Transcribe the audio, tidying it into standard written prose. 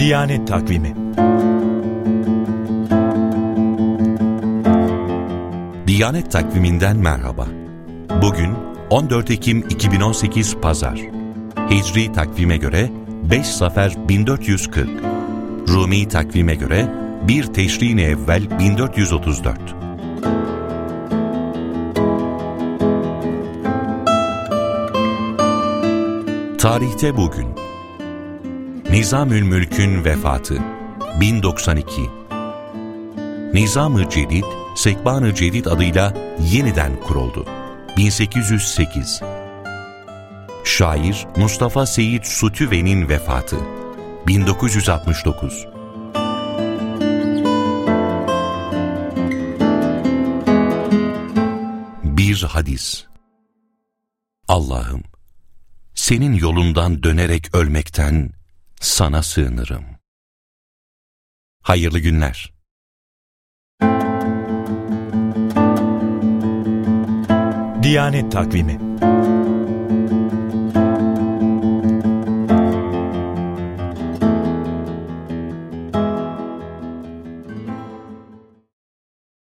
Diyanet Takvimi. Diyanet Takviminden merhaba. Bugün 14 Ekim 2018 Pazar. Hicri takvime göre 5 Safer 1440. Rumi takvime göre 1 Teşrin-i Evvel 1434. Tarihte bugün Nizamülmülk'ün vefatı 1092. Nizam-ı Cedid, Sekban-ı Cedid adıyla yeniden kuruldu 1808. Şair Mustafa Seyit Sutüve'nin vefatı 1969. Bir hadis. Allah'ım, senin yolundan dönerek ölmekten sana sığınırım. Hayırlı günler. Diyanet Takvimi.